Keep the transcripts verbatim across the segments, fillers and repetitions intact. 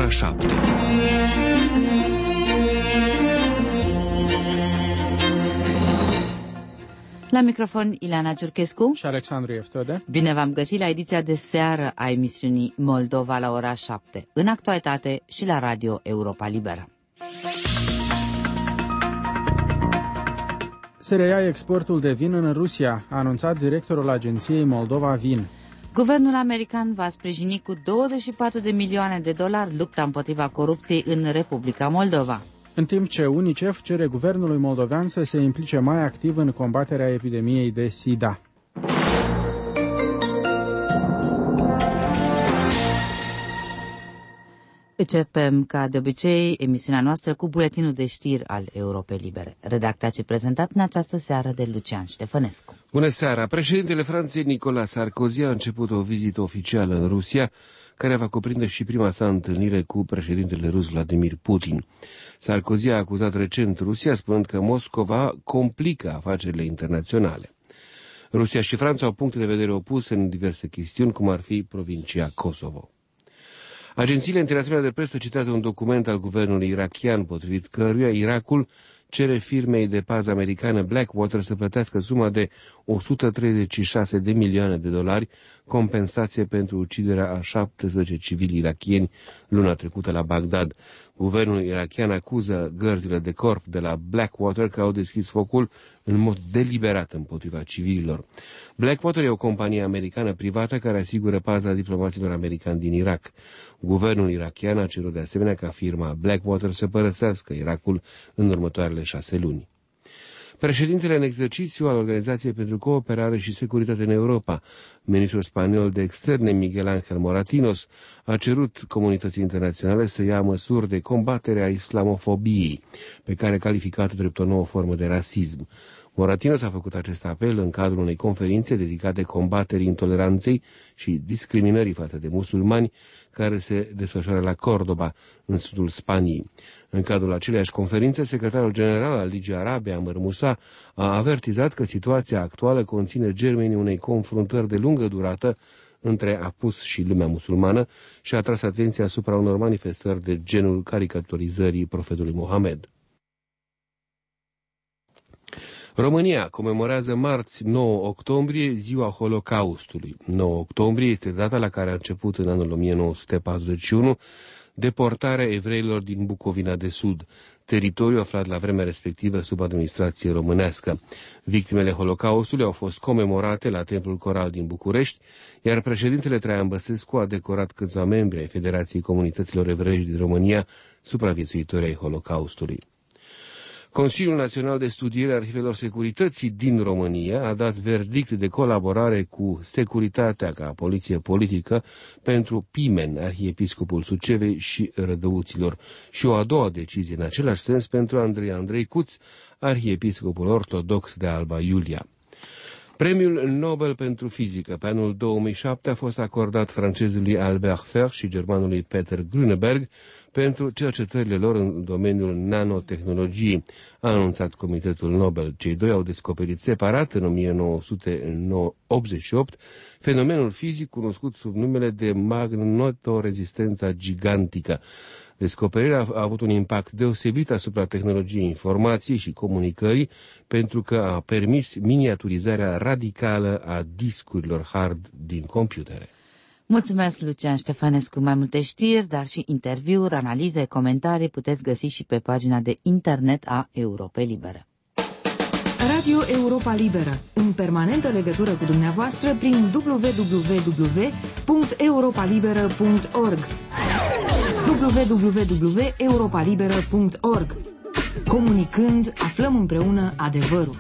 ora șapte. La microfon Ileana Giurchescu și Alexandru Eftode. Bine v-am găsit la ediția de seară a emisiunii Moldova la ora șapte, în actualitate și la Radio Europa Liberă. Se reia exportul de vin în Rusia, a anunțat directorul agenției Moldova Vin. Guvernul american va sprijini cu douăzeci și patru de milioane de dolari lupta împotriva corupției în Republica Moldova. În timp ce UNICEF cere guvernului moldovean să se implice mai activ în combaterea epidemiei de SIDA. Începem, ca de obicei, emisiunea noastră cu buletinul de știri al Europei Libere, redactat și prezentat în această seară de Lucian Ștefănescu. Bună seara! Președintele Franței, Nicolas Sarkozy, a început o vizită oficială în Rusia, care va cuprinde și prima sa întâlnire cu președintele rus Vladimir Putin. Sarkozy a acuzat recent Rusia, spunând că Moscova complică afacerile internaționale. Rusia și Franța au puncte de vedere opuse în diverse chestiuni, cum ar fi provincia Kosovo. Agențiile internaționale de presă citează un document al guvernului irakian, potrivit căruia Irakul cere firmei de pază americană Blackwater să plătească suma de o sută treizeci și șase de milioane de dolari compensație pentru uciderea a șaptesprezece civili irakieni luna trecută la Bagdad. Guvernul irakian acuză gărzile de corp de la Blackwater că au deschis focul în mod deliberat împotriva civililor. Blackwater e o companie americană privată care asigură paza diplomaților americani din Irak. Guvernul irakian a cerut de asemenea ca firma Blackwater să părăsească Irakul în următoarele șase luni. Președintele în exercițiu al Organizației pentru Cooperare și Securitate în Europa, ministrul spaniol de externe Miguel Ángel Moratinos, a cerut comunității internaționale să ia măsuri de combatere a islamofobiei, pe care a calificat drept o nouă formă de rasism. Moratinos a făcut acest apel în cadrul unei conferințe dedicate combaterii intoleranței și discriminării față de musulmani, care se desfășoară la Córdoba, în sudul Spaniei. În cadrul aceleiași conferințe, secretarul general al Ligii Arabe, Amr Moussa, a avertizat că situația actuală conține germenii unei confruntări de lungă durată între apus și lumea musulmană și a tras atenția asupra unor manifestări de genul caricaturizării profetului Mohamed. România comemorează marți nouă octombrie ziua Holocaustului. nouă octombrie este data la care a început în anul o mie nouă sute patruzeci și unu deportarea evreilor din Bucovina de Sud, teritoriu aflat la vremea respectivă sub administrație românească. Victimele Holocaustului au fost comemorate la Templul Coral din București, iar președintele Traian Băsescu a decorat câțiva membri ai Federației Comunităților Evreiești din România, supraviețuitori ai Holocaustului. Consiliul Național de Studiere a Arhivelor Securității din România a dat verdict de colaborare cu Securitatea ca poliție politică pentru Pimen, arhiepiscopul Sucevei și Rădăuților, și o a doua decizie în același sens pentru Andrei Andrei Cuț, arhiepiscopul ortodox de Alba Iulia. Premiul Nobel pentru fizică pe anul două mii șapte a fost acordat francezului Albert Fer și germanului Peter Grüneberg pentru cercetările lor în domeniul nanotehnologiei, a anunțat Comitetul Nobel. Cei doi au descoperit separat în o mie nouă sute optzeci și opt fenomenul fizic cunoscut sub numele de magnetorezistența gigantică. Descoperirea a avut un impact deosebit asupra tehnologiei informației și comunicării, pentru că a permis miniaturizarea radicală a discurilor hard din computere. Mulțumesc, Lucian Ștefănescu. Mai multe știri, dar și interviuri, analize, comentarii puteți găsi și pe pagina de internet a Europei Libere. Radio Europa Liberă, în permanentă legătură cu dumneavoastră prin w w w punct europa liberă punct org. w w w punct europa liberă punct org. Comunicând, aflăm împreună adevărul.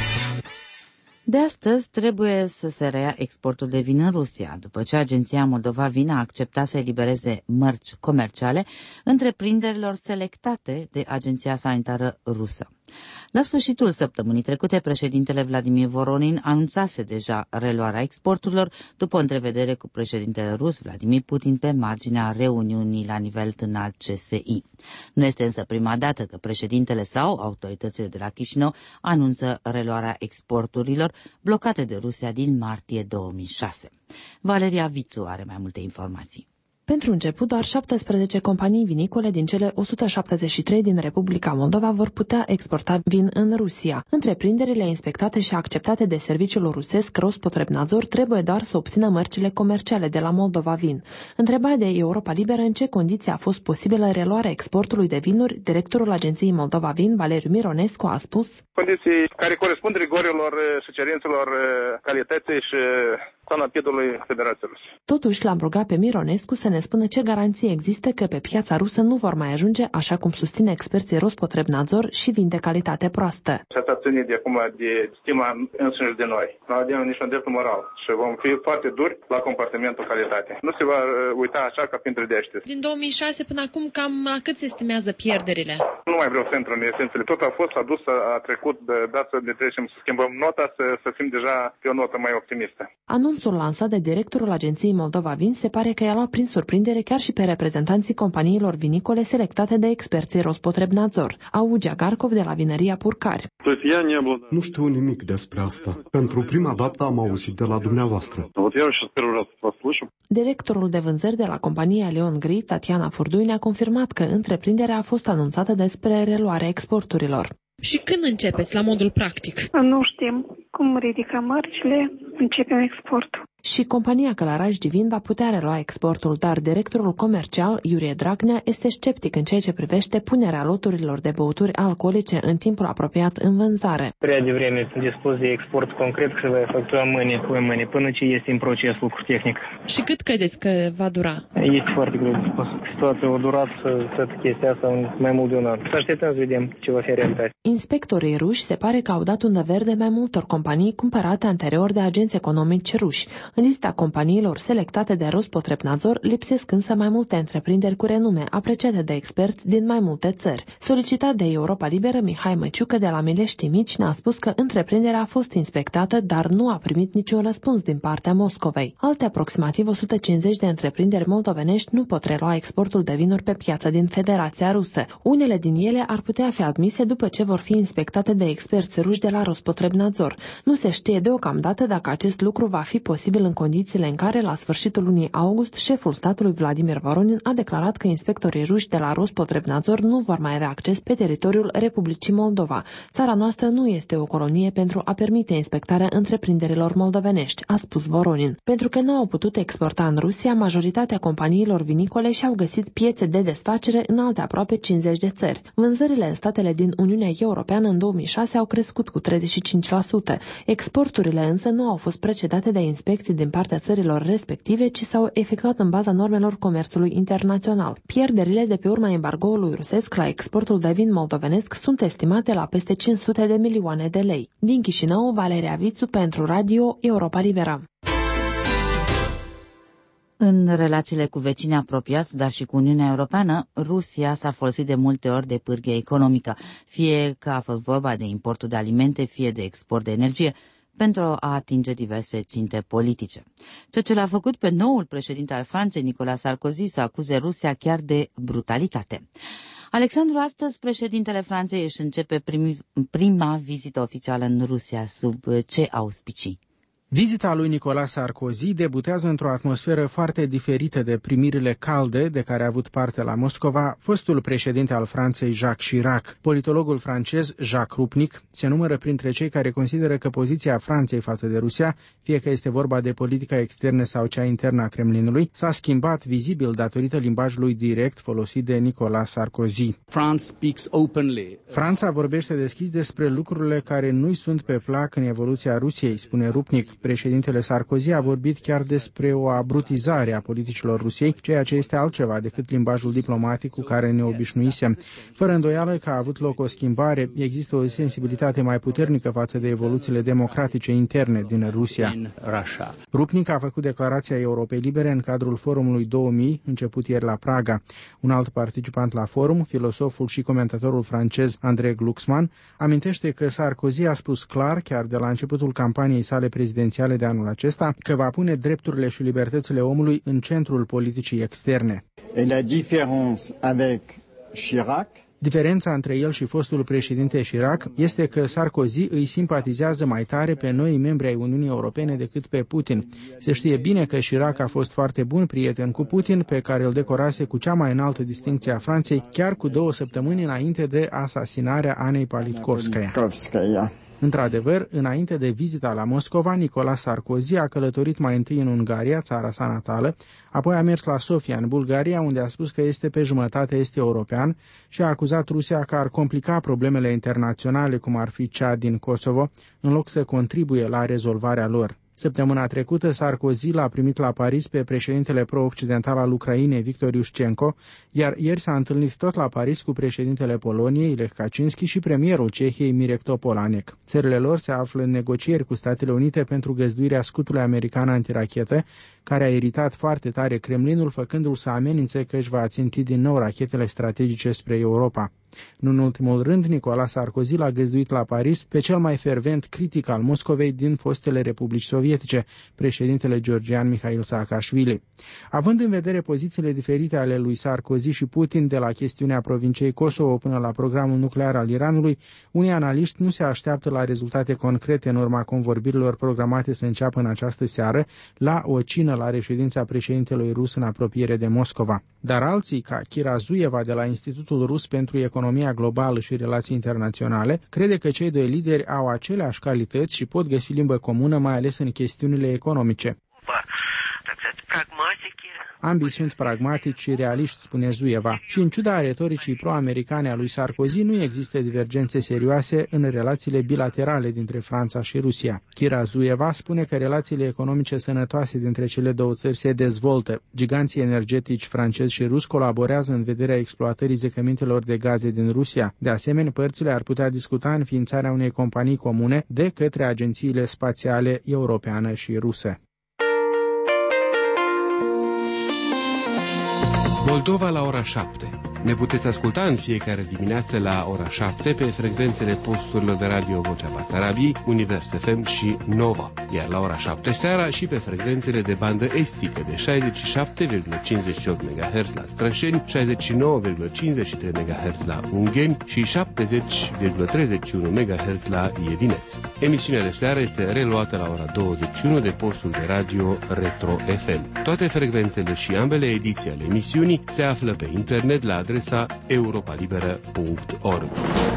De astăzi trebuie să se reia exportul de vin în Rusia, după ce Agenția Moldova Vin a acceptat să elibereze mărci comerciale întreprinderilor selectate de Agenția Sanitară Rusă. La sfârșitul săptămânii trecute, președintele Vladimir Voronin anunțase deja reluarea exporturilor după o întrevedere cu președintele rus Vladimir Putin pe marginea reuniunii la nivel înalt C S I. Nu este însă prima dată că președintele sau autoritățile de la Chișinău anunță reluarea exporturilor blocate de Rusia din martie două mii șase. Valeria Vițu are mai multe informații. Pentru început, doar șaptesprezece companii vinicole din cele o sută șaptezeci și trei din Republica Moldova vor putea exporta vin în Rusia. Întreprinderile inspectate și acceptate de serviciul rusesc Rospotrebnadzor trebuie doar să obțină mărcile comerciale de la Moldova Vin. Întrebat de Europa Liberă în ce condiții a fost posibilă reluarea exportului de vinuri, directorul Agenției Moldova Vin, Valeriu Mironescu, a spus: Condiții care corespund rigorilor și cerințelor calității și standardului Federației Ruse. Totuși, l-am rugat pe Mironescu să ne spună ce garanții există că pe piața rusă nu vor mai ajunge, așa cum susține experții Rospotrebnadzor, și vin de calitate proastă. Și asta ține de acum de stima însuși de noi. Nu avem niciun drept moral și vom fi foarte duri la compartimentul calitate. Nu se va uita așa ca printre deșteți. Din două mii șase până acum, cam la cât se estimează pierderile? Nu mai vreau să intru în esențele. Tot a fost adus, a trecut, de dat să ne trecem să schimbăm nota, să, să fim deja pe o notă mai optimistă. Anunțul lansat de directorul Agenției Moldova Vin se pare că i-a luat prin surprindere chiar și pe reprezentanții companiilor vinicole selectate de experții Rospotrebnadzor. Augea Garkov de la Vineria Purcari. Nu știu nimic despre asta. Pentru prima dată am auzit de la dumneavoastră. Directorul de vânzări de la compania Leon Gri, Tatiana Furdui, ne-a confirmat că întreprinderea a fost anunțată despre reluarea exporturilor. Și când începeți, la modul practic? Nu știm. Cum ridicăm mărcile, începem exportul. Și compania Călăraș Divin va putea relua exportul, dar directorul comercial, Iurie Dragnea, este sceptic în ceea ce privește punerea loturilor de băuturi alcoolice în timpul apropiat în vânzare. Prea devreme sunt dispus de export concret și va efectua mâine cu mâine, până ce este în proces lucru tehnic. Și cât credeți că va dura? Este foarte greu de spus. Situația a durat toată chestia asta mai mult de un an. Să așteptăm să vedem ce va fi realitate. Inspectorii ruși se pare că au dat undă verde mai multor companii cumpărate anterior de agenți economici ruși. În lista companiilor selectate de Rospotrebnadzor lipsesc însă mai multe întreprinderi cu renume, apreciate de experți din mai multe țări. Solicitat de Europa Liberă, Mihai Măciucă de la Mileștii Mici ne-a spus că întreprinderea a fost inspectată, dar nu a primit niciun răspuns din partea Moscovei. Alte aproximativ o sută cincizeci de întreprinderi moldovenești nu pot relua exportul de vinuri pe piața din Federația Rusă. Unele din ele ar putea fi admise după ce vor fi inspectate de experți ruși de la Rospotrebnadzor. Nu se știe deocamdată dacă acest lucru va fi posibil în condițiile în care, la sfârșitul lunii august, șeful statului Vladimir Voronin a declarat că inspectorii ruși de la Rospotrebnadzor nu vor mai avea acces pe teritoriul Republicii Moldova. Țara noastră nu este o colonie pentru a permite inspectarea întreprinderilor moldovenești, a spus Voronin. Pentru că nu au putut exporta în Rusia, majoritatea companiilor vinicole și-au găsit piețe de desfacere în alte aproape cincizeci de țări. Vânzările în statele din Uniunea Europeană în două mii șase au crescut cu treizeci și cinci la sută. Exporturile însă nu au fost precedate de inspecții din partea țărilor respective, ci s-au efectuat în baza normelor comerțului internațional. Pierderile de pe urma embargoului rusesc la exportul de vin moldovenesc sunt estimate la peste cinci sute de milioane de lei. Din Chișinău, Valeria Vițu pentru Radio Europa Liberă. În relațiile cu vecinii apropiați, dar și cu Uniunea Europeană, Rusia s-a folosit de multe ori de pârghie economică, fie că a fost vorba de importul de alimente, fie de export de energie, pentru a atinge diverse ținte politice. Ceea ce l-a făcut pe noul președinte al Franței, Nicolas Sarkozy, să acuze Rusia chiar de brutalitate. Alexandru, astăzi președintele Franței își începe primi, prima vizită oficială în Rusia. Sub ce auspicii? Vizita lui Nicolas Sarkozy debutează într-o atmosferă foarte diferită de primirile calde de care a avut parte la Moscova fostul președinte al Franței Jacques Chirac. Politologul francez Jacques Rupnik se numără printre cei care consideră că poziția Franței față de Rusia, fie că este vorba de politica externă sau cea internă a Kremlinului, s-a schimbat vizibil datorită limbajului direct folosit de Nicolas Sarkozy. Franța vorbește deschis despre lucrurile care nu-i sunt pe plac în evoluția Rusiei, spune Rupnik. Președintele Sarkozy a vorbit chiar despre o abrutizare a politicilor Rusiei, ceea ce este altceva decât limbajul diplomatic cu care ne obișnuisem. Fără îndoială că a avut loc o schimbare, există o sensibilitate mai puternică față de evoluțiile democratice interne din Rusia. Rupnik a făcut declarația Europei Libere în cadrul forumului două mii, început ieri la Praga. Un alt participant la forum, filosoful și comentatorul francez André Glucksmann, amintește că Sarkozy a spus clar, chiar de la începutul campaniei sale prezidențiale de anul acesta, că va pune drepturile și libertățile omului în centrul politicii externe. Et la différence avec Chirac, Diferența între el și fostul președinte Chirac este că Sarkozy îi simpatizează mai tare pe noi membri ai Uniunii Europene decât pe Putin. Se știe bine că Chirac a fost foarte bun prieten cu Putin, pe care îl decorase cu cea mai înaltă distincție a Franței, chiar cu două săptămâni înainte de asasinarea Anei Politkovskaya. Într-adevăr, înainte de vizita la Moscova, Nicolas Sarkozy a călătorit mai întâi în Ungaria, țara sa natală, apoi a mers la Sofia, în Bulgaria, unde a spus că este pe jumătate est-european și a acuzat Rusia că ar complica problemele internaționale, cum ar fi cea din Kosovo, în loc să contribuie la rezolvarea lor. Săptămâna trecută, Sarkozy l-a primit la Paris pe președintele pro-occidental al Ucrainei, Victor Iușcenko, iar ieri s-a întâlnit tot la Paris cu președintele Poloniei, Lech Kaczynski, și premierul Cehiei, Mirek Topolánek. Țările lor se află în negocieri cu Statele Unite pentru găzduirea scutului american antirachetă, care a iritat foarte tare Kremlinul, făcându-l să amenințe că își va ținti din nou rachetele strategice spre Europa. Nu în ultimul rând, Nicolas Sarkozy l-a găzduit la Paris pe cel mai fervent critic al Moscovei din fostele republici sovietice, președintele georgian Mihail Saakashvili. Având în vedere pozițiile diferite ale lui Sarkozy și Putin, de la chestiunea provinciei Kosovo până la programul nuclear al Iranului, unii analiști nu se așteaptă la rezultate concrete în urma convorbirilor programate să înceapă în această seară la o cină la reședința președintelui rus în apropiere de Moscova. Dar alții, ca Kira Zueva de la Institutul Rus pentru Economia Globală și Relații Internaționale, crede că cei doi lideri au aceleași calități și pot găsi limbă comună, mai ales în chestiunile economice. Ambii sunt pragmatici și realiști, spune Zueva, și în ciuda retoricii pro-americane a lui Sarkozy nu există divergențe serioase în relațiile bilaterale dintre Franța și Rusia. Kira Zueva spune că relațiile economice sănătoase dintre cele două țări se dezvoltă. Giganții energetici francezi și rus colaborează în vederea exploatării zăcămintelor de gaze din Rusia. De asemenea, părțile ar putea discuta înființarea unei companii comune de către agențiile spațiale europeană și rusă. Moldova la ora șapte. Ne puteți asculta în fiecare dimineață la ora șapte pe frecvențele posturilor de radio Vocea Basarabiei, Univers F M și Nova, iar la ora șapte seara și pe frecvențele de bandă estică de șaizeci și șapte virgulă cincizeci și opt MHz la Strășeni, șaizeci și nouă virgulă cincizeci și trei MHz la Ungheni și șaptezeci virgulă treizeci și unu MHz la Iedineț. Emisiunea de seară este reluată la ora douăzeci și unu de postul de radio Retro F M. Toate frecvențele și ambele ediții ale emisiunii se află pe internet la adresa europa liberă punct org.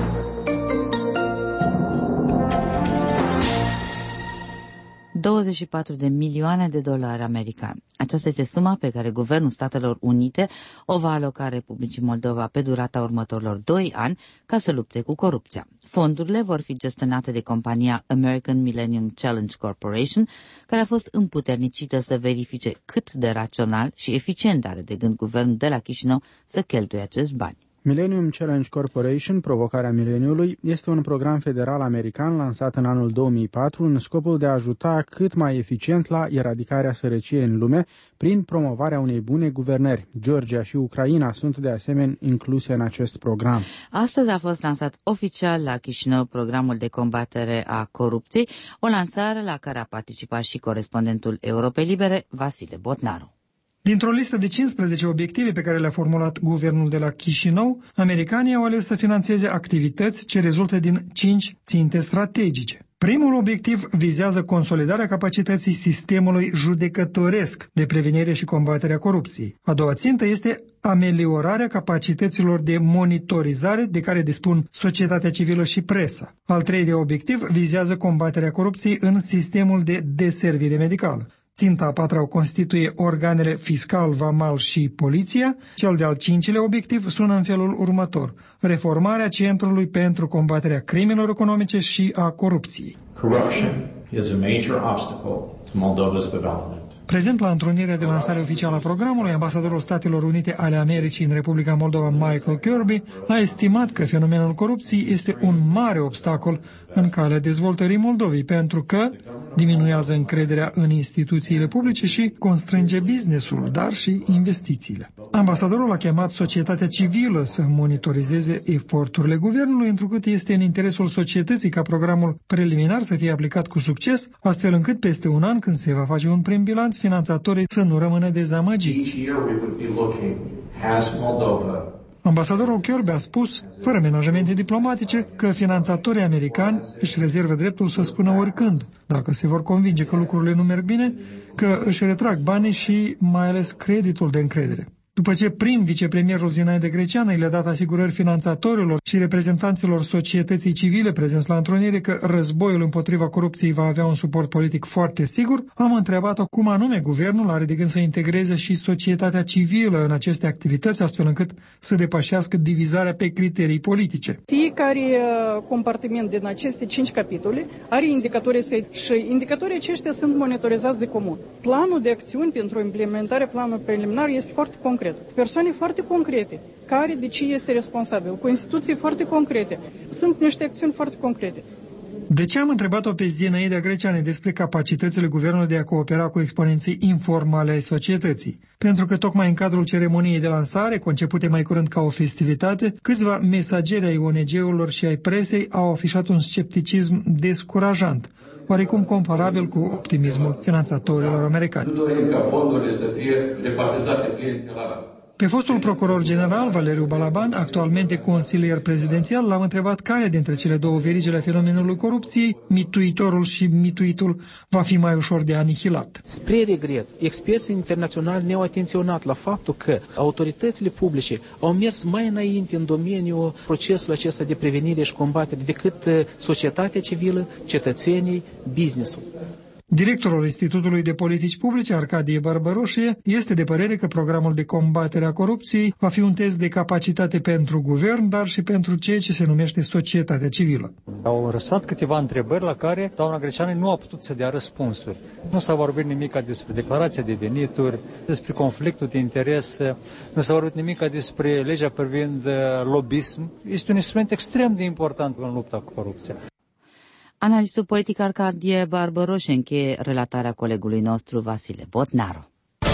douăzeci și patru de milioane de dolari americani. Aceasta este suma pe care Guvernul Statelor Unite o va aloca Republicii Moldova pe durata următorilor doi ani ca să lupte cu corupția. Fondurile vor fi gestionate de compania American Millennium Challenge Corporation, care a fost împuternicită să verifice cât de rațional și eficient are de gând guvernul de la Chișinău să cheltuie acești bani. Millennium Challenge Corporation, Provocarea Mileniului, este un program federal american lansat în anul două mii patru în scopul de a ajuta cât mai eficient la eradicarea sărăciei în lume prin promovarea unei bune guvernări. Georgia și Ucraina sunt de asemenea incluse în acest program. Astăzi a fost lansat oficial la Chișinău programul de combatere a corupției, o lansare la care a participat și corespondentul Europei Libere, Vasile Botnaru. Dintr-o listă de cincisprezece obiective pe care le-a formulat guvernul de la Chișinău, americanii au ales să finanțeze activități ce rezultă din cinci ținte strategice. Primul obiectiv vizează consolidarea capacității sistemului judecătoresc de prevenire și combatere a corupției. A doua țintă este ameliorarea capacităților de monitorizare de care dispun societatea civilă și presa. Al treilea obiectiv vizează combaterea corupției în sistemul de deservire medicală. Ținta a patra o constituie organele fiscal, vamal și poliția. Cel de-al cincilea obiectiv sună în felul următor: reformarea Centrului pentru combaterea crimelor economice și a corupției. Corruption is a major obstacle to Moldova's development. Prezent la întrunirea de lansare oficială a programului, ambasadorul Statelor Unite ale Americii în Republica Moldova, Michael Kirby, a estimat că fenomenul corupției este un mare obstacol în calea dezvoltării Moldovei, pentru că diminuează încrederea în instituțiile publice și constrânge businessul, dar și investițiile. Ambasadorul a chemat societatea civilă să monitorizeze eforturile guvernului, întrucât este în interesul societății ca programul preliminar să fie aplicat cu succes, astfel încât peste un an, când se va face un prim bilanț, finanțatorii să nu rămână dezamăgiți. Ambasadorul Kirby a spus, fără menajamente diplomatice, că finanțatorii americani își rezervă dreptul să spună oricând, dacă se vor convinge că lucrurile nu merg bine, că își retrag banii și mai ales creditul de încredere. După ce prim vicepremierul Zinaide Greceanu le-a dat asigurări finanțatorilor și reprezentanților societății civile prezenți la întrunire că războiul împotriva corupției va avea un suport politic foarte sigur, am întrebat-o cum anume guvernul are de gând să integreze și societatea civilă în aceste activități, astfel încât să depășească divizarea pe criterii politice. Fiecare compartiment din aceste cinci capitole are indicatorii săi și indicatorii aceștia sunt monitorizați de comun. Planul de acțiuni pentru implementarea planului preliminar este foarte concret. Persoane foarte concrete, care de ce este responsabil, cu instituții foarte concrete. Sunt niște acțiuni foarte concrete. De ce am întrebat-o pe Zinaida Greceanu despre capacitățile guvernului de a coopera cu exponenții informale ai societății? Pentru că tocmai în cadrul ceremoniei de lansare, concepute mai curând ca o festivitate, câțiva mesageri ai O N G-urilor și ai presei au afișat un scepticism descurajant, oarecum comparabil cu optimismul finanțatorilor americani. Nu dorim ca fondurile să fie repartizate clientelar. Pe fostul procuror general, Valeriu Balaban, actualmente consilier prezidențial, l-am întrebat care dintre cele două verigile fenomenului corupției, mituitorul și mituitul, va fi mai ușor de anihilat. Spre regret, experții internaționali ne-au atenționat la faptul că autoritățile publice au mers mai înainte în domeniul procesului acesta de prevenire și combatere decât societatea civilă, cetățenii, business-ul. Directorul Institutului de Politici Publice, Arcadie Barbaroșie, este de părere că programul de combatere a corupției va fi un test de capacitate pentru guvern, dar și pentru ceea ce se numește societatea civilă. Au răsat câteva întrebări la care doamna Greceanu nu a putut să dea răspunsuri. Nu s-a vorbit nimic despre declarația de venituri, despre conflictul de interese, nu s-a vorbit nimic despre legea privind lobism. Este un instrument extrem de important în lupta cu corupția. Analistul politic Arcadie Barbaroș încheie relatarea colegului nostru Vasile Botnaru.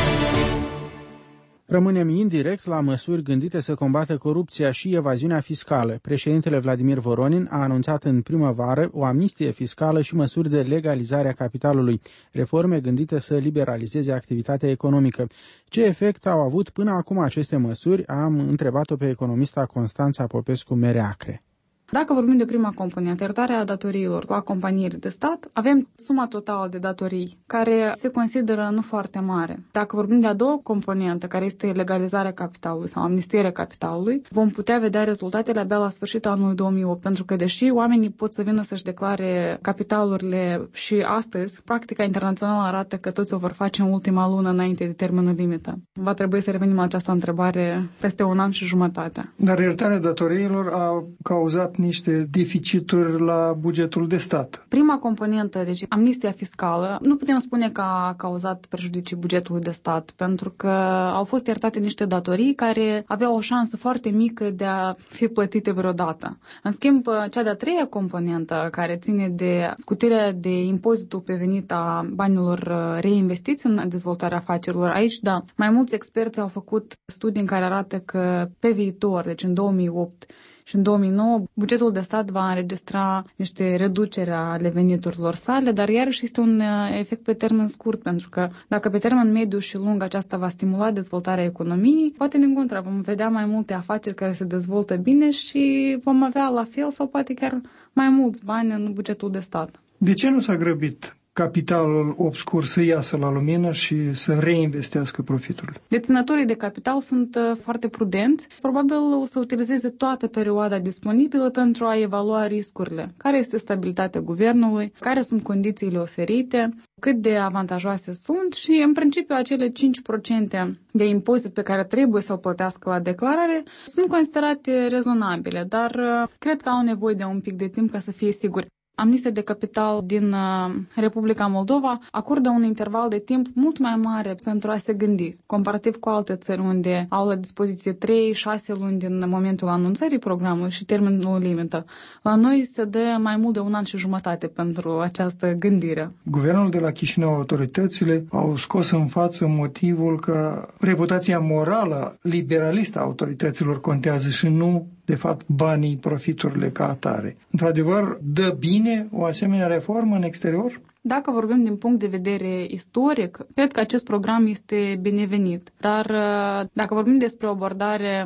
Rămânem indirect la măsuri gândite să combată corupția și evaziunea fiscală. Președintele Vladimir Voronin a anunțat în primăvară o amnistie fiscală și măsuri de legalizare a capitalului, reforme gândite să liberalizeze activitatea economică. Ce efect au avut până acum aceste măsuri? Am întrebat-o pe economista Constanța Popescu-Mereacre. Dacă vorbim de prima componentă, iertarea datoriilor la companiile de stat, avem suma totală de datorii, care se consideră nu foarte mare. Dacă vorbim de a doua componentă, care este legalizarea capitalului sau amnistierea capitalului, vom putea vedea rezultatele abia la sfârșitul anului două mii opt, pentru că deși oamenii pot să vină să-și declare capitalurile și astăzi, practica internațională arată că toți o vor face în ultima lună înainte de termenul limită. Va trebui să revenim la această întrebare peste un an și jumătate. Dar iertarea datoriilor a cauzat niște deficituri la bugetul de stat. Prima componentă, deci amnistia fiscală, nu putem spune că a cauzat prejudicii bugetului de stat, pentru că au fost iertate niște datorii care aveau o șansă foarte mică de a fi plătite vreodată. În schimb, cea de-a treia componentă, care ține de scutirea de impozitul pe venit a banilor reinvestiți în dezvoltarea afacerilor, aici, da, mai mulți experți au făcut studii în care arată că pe viitor, deci în două mii opt, și în două mii nouă, bugetul de stat va înregistra niște reduceri ale veniturilor sale, dar iarăși este un efect pe termen scurt, pentru că dacă pe termen mediu și lung aceasta va stimula dezvoltarea economiei, poate din contră vom vedea mai multe afaceri care se dezvoltă bine și vom avea la fel sau poate chiar mai mulți bani în bugetul de stat. De ce nu s-a grăbit capitalul obscur să iasă la lumină și să reinvestească profiturile? Deținătorii de capital sunt foarte prudenți. Probabil o să utilizeze toată perioada disponibilă pentru a evalua riscurile. Care este stabilitatea guvernului, care sunt condițiile oferite, cât de avantajoase sunt și, în principiu, acele cinci la sută de impozit pe care trebuie să o plătească la declarare sunt considerate rezonabile, dar cred că au nevoie de un pic de timp ca să fie siguri. Amnistia de capital din Republica Moldova acordă un interval de timp mult mai mare pentru a se gândi, comparativ cu alte țări unde au la dispoziție trei șase luni din momentul anunțării programului și termenul limită. La noi se dă mai mult de un an și jumătate pentru această gândire. Guvernul de la Chișinău, autoritățile au scos în față motivul că reputația morală liberalistă a autorităților contează și nu, de fapt, banii, profiturile ca atare. Într-adevăr, dă bine o asemenea reformă în exterior? Dacă vorbim din punct de vedere istoric, cred că acest program este binevenit. Dar dacă vorbim despre o abordare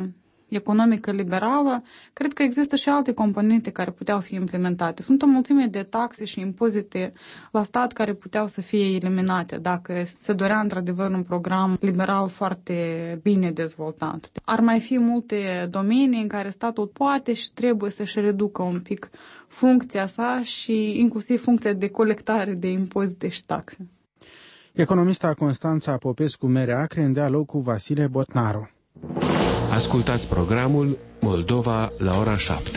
economică liberală, cred că există și alte componente care puteau fi implementate. Sunt o mulțime de taxe și impozite la stat care puteau să fie eliminate dacă se dorea într-adevăr un program liberal foarte bine dezvoltat. Ar mai fi multe domenii în care statul poate și trebuie să-și reducă un pic funcția sa și inclusiv funcția de colectare de impozite și taxe. Economista Constanța Popescu-Mere Acre în dialog cu Vasile Botnaru. Ascultați programul Moldova la ora șapte.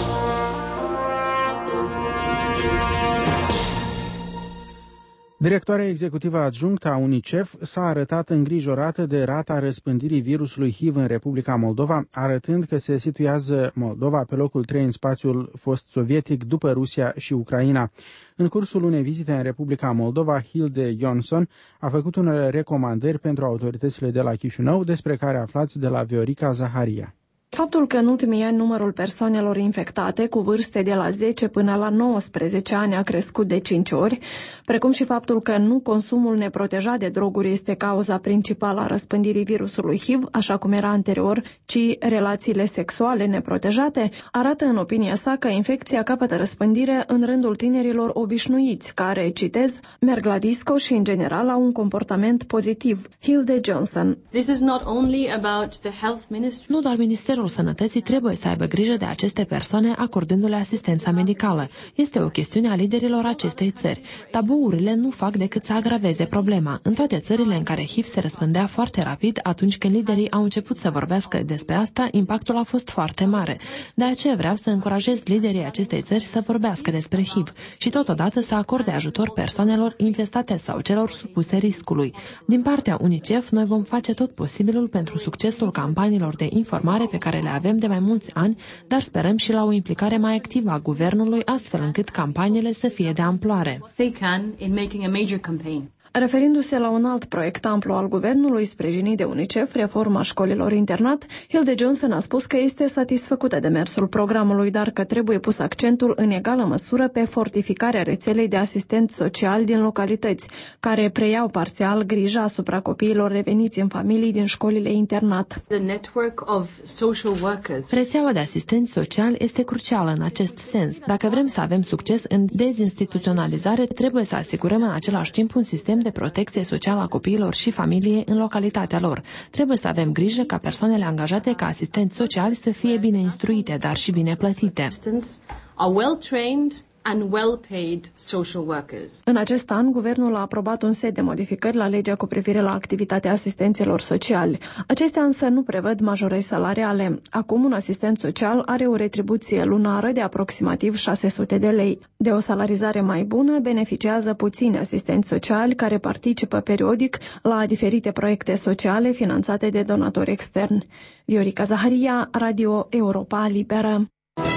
Directoarea executivă adjunctă a UNICEF s-a arătat îngrijorată de rata răspândirii virusului H I V în Republica Moldova, arătând că se situează Moldova pe locul trei în spațiul fost sovietic după Rusia și Ucraina. În cursul unei vizite în Republica Moldova, Hilde Johnson a făcut unele recomandări pentru autoritățile de la Chișinău, despre care aflați de la Viorica Zaharia. Faptul că în ultimii ani numărul persoanelor infectate cu vârste de la zece până la nouăsprezece ani a crescut de cinci ori, precum și faptul că nu consumul neprotejat de droguri este cauza principală a răspândirii virusului H I V, așa cum era anterior, ci relațiile sexuale neprotejate, arată în opinia sa că infecția capătă răspândire în rândul tinerilor obișnuiți, care, citez, merg la disco și în general au un comportament pozitiv. Hilde Johnson. This is not only about the health ministry. Nu doar Ministerul Sănătății trebuie să aibă grijă de aceste persoane, acordându-le asistența medicală. Este o chestiune a liderilor acestei țări. Tabuurile nu fac decât să agraveze problema. În toate țările în care H I V se răspândea foarte rapid, atunci când liderii au început să vorbească despre asta, impactul a fost foarte mare. De aceea vreau să încurajez liderii acestei țări să vorbească despre H I V și totodată să acorde ajutor persoanelor infestate sau celor supuse riscului. Din partea UNICEF, noi vom face tot posibilul pentru succesul campaniilor de informare pe care le avem de mai mulți ani, dar sperăm și la o implicare mai activă a guvernului, astfel încât campaniile să fie de amploare. Referindu-se la un alt proiect amplu al guvernului sprijinit de UNICEF, reforma școlilor internat, Hilde Johnson a spus că este satisfăcută de mersul programului, dar că trebuie pus accentul în egală măsură pe fortificarea rețelei de asistenți sociali din localități, care preiau parțial grija asupra copiilor reveniți în familii din școlile internat. Rețeaua de asistenți sociali este crucială în acest sens. Dacă vrem să avem succes în dezinstituționalizare, trebuie să asigurăm în același timp un sistem de protecție socială a copiilor și familiei în localitatea lor. Trebuie să avem grijă ca persoanele angajate ca asistenți sociali să fie bine instruite, dar și bine plătite. and well-paid social workers. În acest an, guvernul a aprobat un set de modificări la legea cu privire la activitatea asistenților sociali. Acestea însă nu prevăd majorări salariale. Acum, un asistent social are o retribuție lunară de aproximativ șase sute de lei. De o salarizare mai bună beneficiază puțini asistenți sociali care participă periodic la diferite proiecte sociale finanțate de donatori externi. Viorica Zaharia, Radio Europa Liberă.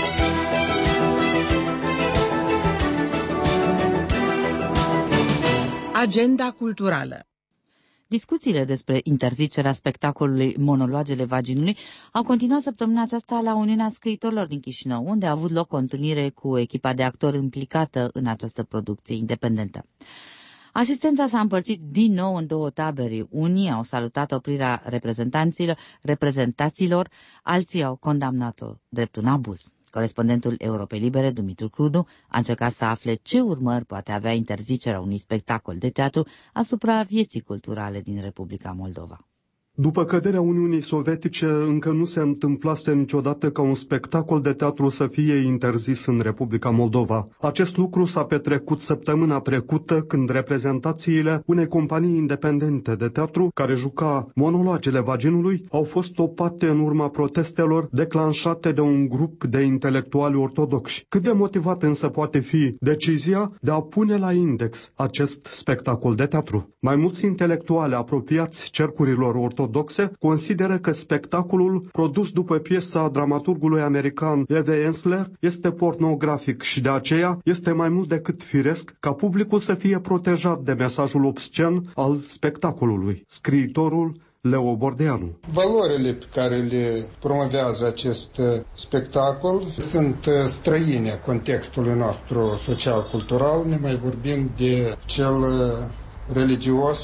Agenda culturală. Discuțiile despre interzicerea spectacolului Monologele Vaginului au continuat săptămâna aceasta la Uniunea Scriitorilor din Chișinău, unde a avut loc o întâlnire cu echipa de actori implicată în această producție independentă. Asistența s-a împărțit din nou în două tabere. Unii au salutat oprirea reprezentanților, reprezentațiilor, alții au condamnat-o drept un abuz. Corespondentul Europei Libere, Dumitru Crudu, a încercat să afle ce urmări poate avea interzicerea unui spectacol de teatru asupra vieții culturale din Republica Moldova. După căderea Uniunii Sovietice, încă nu se întâmplase niciodată ca un spectacol de teatru să fie interzis în Republica Moldova. Acest lucru s-a petrecut săptămâna trecută, când reprezentațiile unei companii independente de teatru, care juca Monologele Vaginului, au fost stopate în urma protestelor declanșate de un grup de intelectuali ortodoxi. Cât de motivat însă poate fi decizia de a pune la index acest spectacol de teatru? Mai mulți intelectuali apropiați cercurilor ortodoxe consideră că spectacolul produs după piesa dramaturgului american Eve Ensler este pornografic și de aceea este mai mult decât firesc ca publicul să fie protejat de mesajul obscen al spectacolului. Scriitorul Leo Bordeanu. Valorile pe care le promovează acest spectacol sunt străine contextului nostru social-cultural, ne mai vorbim de cel religios,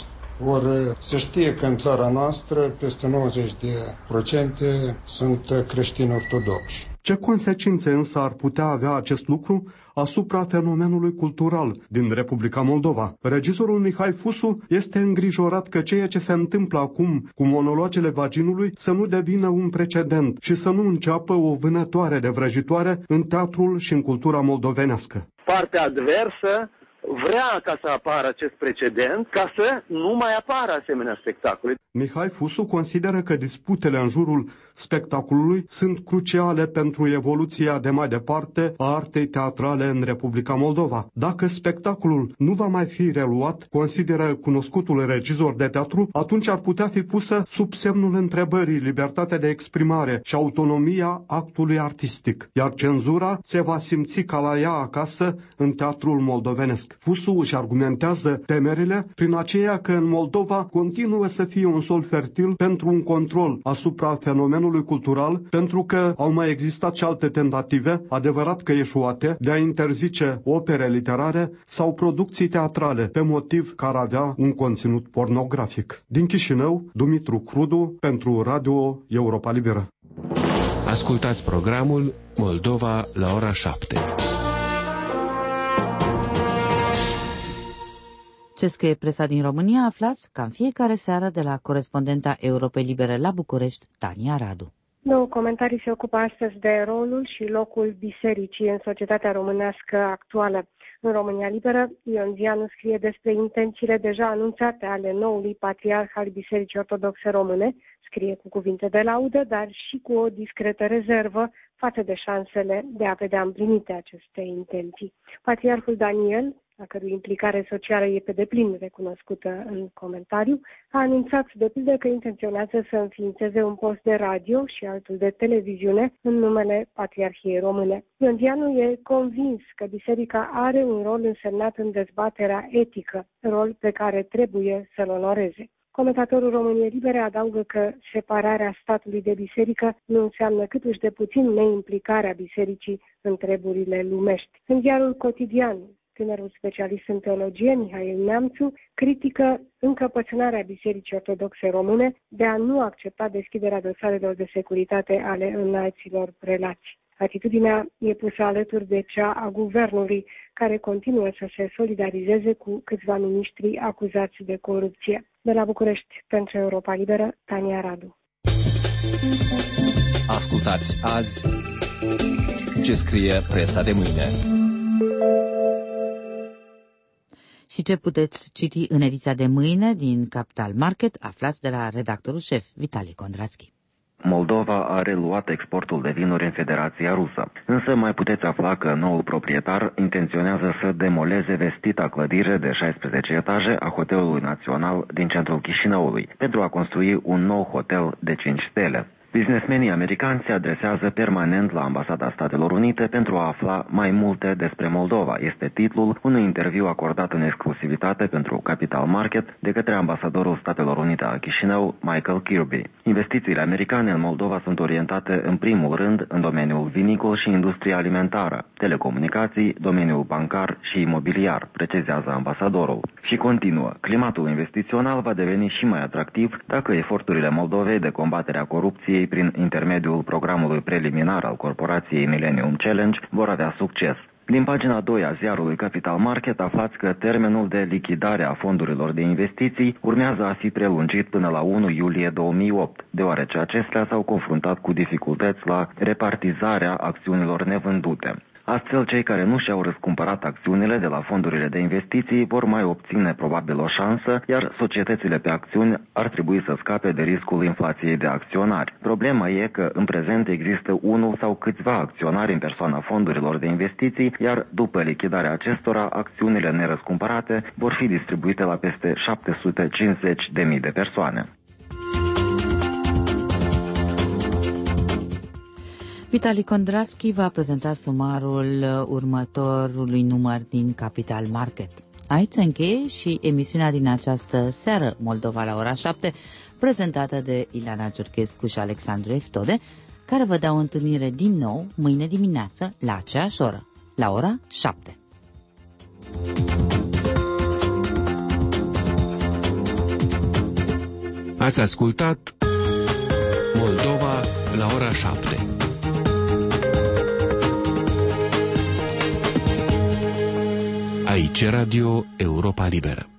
Ori se știe că în țara noastră peste nouăzeci la sută sunt creștini ortodoxi. Ce consecințe însă ar putea avea acest lucru asupra fenomenului cultural din Republica Moldova? Regizorul Mihai Fusu este îngrijorat că ceea ce se întâmplă acum cu monologele vaginului să nu devină un precedent și să nu înceapă o vânătoare de vrăjitoare în teatrul și în cultura moldovenească. Partea adversă vrea ca să apară acest precedent, ca să nu mai apară asemenea spectacole. Mihai Fusu consideră că disputele în jurul spectacolului sunt cruciale pentru evoluția de mai departe a artei teatrale în Republica Moldova. Dacă spectacolul nu va mai fi reluat, consideră cunoscutul regizor de teatru, atunci ar putea fi pusă sub semnul întrebării libertatea de exprimare și autonomia actului artistic, iar cenzura se va simți ca la ea acasă în teatrul moldovenesc. Fusu își argumentează temerile prin aceea că în Moldova continuă să fie un sol fertil pentru un control asupra fenomenului cultural, pentru că au mai existat și alte tentative, adevărat că eșuate, de a interzice opere literare sau producții teatrale pe motiv că ar avea un conținut pornografic. Din Chișinău, Dumitru Crudu pentru Radio Europa Liberă. Ascultați programul Moldova la ora șapte. Ce scrie presa din România aflați ca în fiecare seară de la corespondenta Europei Libere la București, Tania Radu. Nou comentarii se ocupă astăzi de rolul și locul bisericii în societatea românească actuală. În România Liberă, Ion Zianu scrie despre intențiile deja anunțate ale noului patriarh al Bisericii Ortodoxe Române, scrie cu cuvinte de laudă, dar și cu o discretă rezervă față de șansele de a vedea împlinite aceste intenții. Patriarhul Daniel, a cărui implicare socială e pe deplin recunoscută în comentariu, a anunțat de pildă că intenționează să înființeze un post de radio și altul de televiziune în numele Patriarhiei Române. Iondianu e convins că biserica are un rol însemnat în dezbaterea etică, rol pe care trebuie să-l onoreze. Comentatorul României Libere adaugă că separarea statului de biserică nu înseamnă câtuși de puțin neimplicarea bisericii în treburile lumești. În ziarul Cotidian, tânărul specialist în teologie, Mihail Neamțu, critică încăpățânarea Bisericii Ortodoxe Române de a nu accepta deschiderea dosarelor de securitate ale înalților prelați. Atitudinea e pusă alături de cea a guvernului, care continuă să se solidarizeze cu câțiva miniștri acuzați de corupție. De la București, pentru Europa Liberă, Tania Radu. Ascultați azi ce scrie presa de mâine. Și ce puteți citi în ediția de mâine din Capital Market, aflați de la redactorul șef, Vitali Kondratsky. Moldova a reluat exportul de vinuri în Federația Rusă, însă mai puteți afla că noul proprietar intenționează să demoleze vestita clădire de șaisprezece etaje a Hotelului Național din centrul Chișinăului, pentru a construi un nou hotel de cinci stele. Businessmenii americani se adresează permanent la Ambasada Statelor Unite pentru a afla mai multe despre Moldova. Este titlul unui interviu acordat în exclusivitate pentru Capital Market de către ambasadorul Statelor Unite la Chișinău, Michael Kirby. Investițiile americane în Moldova sunt orientate în primul rând în domeniul vinicol și industria alimentară, telecomunicații, domeniul bancar și imobiliar, precizează ambasadorul. Și continuă, climatul investițional va deveni și mai atractiv dacă eforturile Moldovei de combatere a corupției prin intermediul programului preliminar al corporației Millennium Challenge vor avea succes. Din pagina doi a ziarului Capital Market aflați că termenul de lichidare a fondurilor de investiții urmează a fi prelungit până la unu iulie două mii opt, deoarece acestea s-au confruntat cu dificultăți la repartizarea acțiunilor nevândute. Astfel, cei care nu și-au răscumpărat acțiunile de la fondurile de investiții vor mai obține probabil o șansă, iar societățile pe acțiuni ar trebui să scape de riscul inflației de acționari. Problema e că în prezent există unul sau câțiva acționari în persoana fondurilor de investiții, iar după lichidarea acestora, acțiunile nerăscumpărate vor fi distribuite la peste șapte sute cincizeci de mii de persoane. Vitali Kondratsky va prezenta sumarul următorului număr din Capital Market. Aici se încheie și emisiunea din această seară, Moldova la ora șapte, prezentată de Ilana Giurchescu și Alexandru Eftode, care vă dau întâlnire din nou mâine dimineață la aceeași oră, la ora șapte. Ați ascultat Moldova la ora șapte. Aici Radio Europa Liberă.